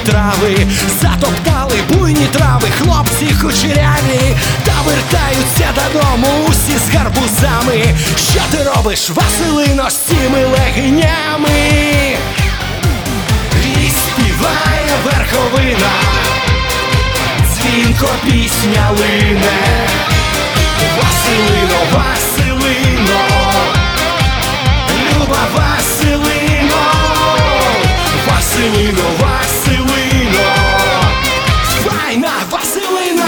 трави, затоптали буйні трави, хлопці кучеряві, та вертаються додому усі з гарбузами. Що ти робиш, Василино, з цими легенями? І співає верховина, дзвінко пісня лине. Василино, Василино, люба Василино, Василино, Василино, файна Василина.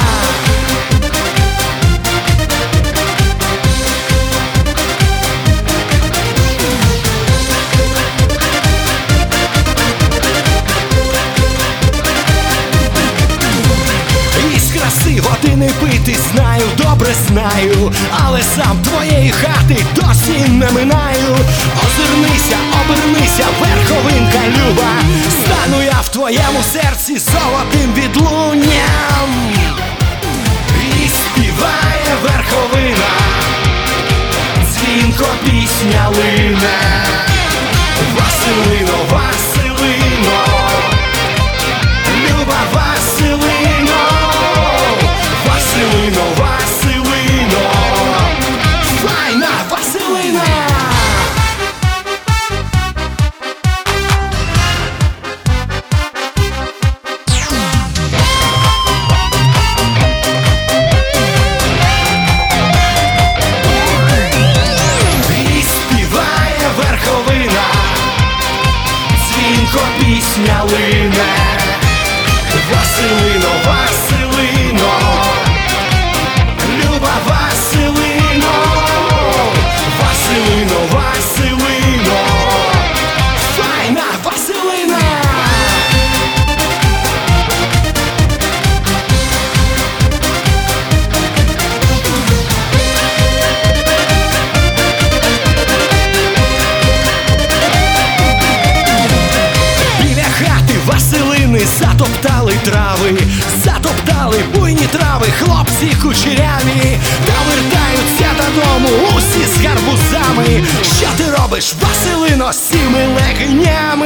Води не пити, знаю, добре знаю, але сам твоєї хати досі не минаю. Озирнися, обернися, верховинка люба, стану я в твоєму серці золотим відлунням. І співає верховина, дзвінко пісня лине. Василино, Василино, люба Василино, Василино, Василино, файна Василина. І співає верховина, дзвінко пісня лине. Василино, Василино, люба Василино, Василино, Василино, файна Василина. Біля хати Василини затоптали трави, затоптали буйні трави, хлопці кучеряві, та вертаються додому усі з гарбузами. Що ти робиш, Василино, з цими легенями?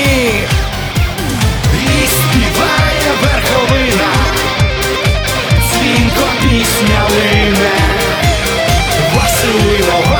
І співає верховина, дзвінко пісня лине. Василино,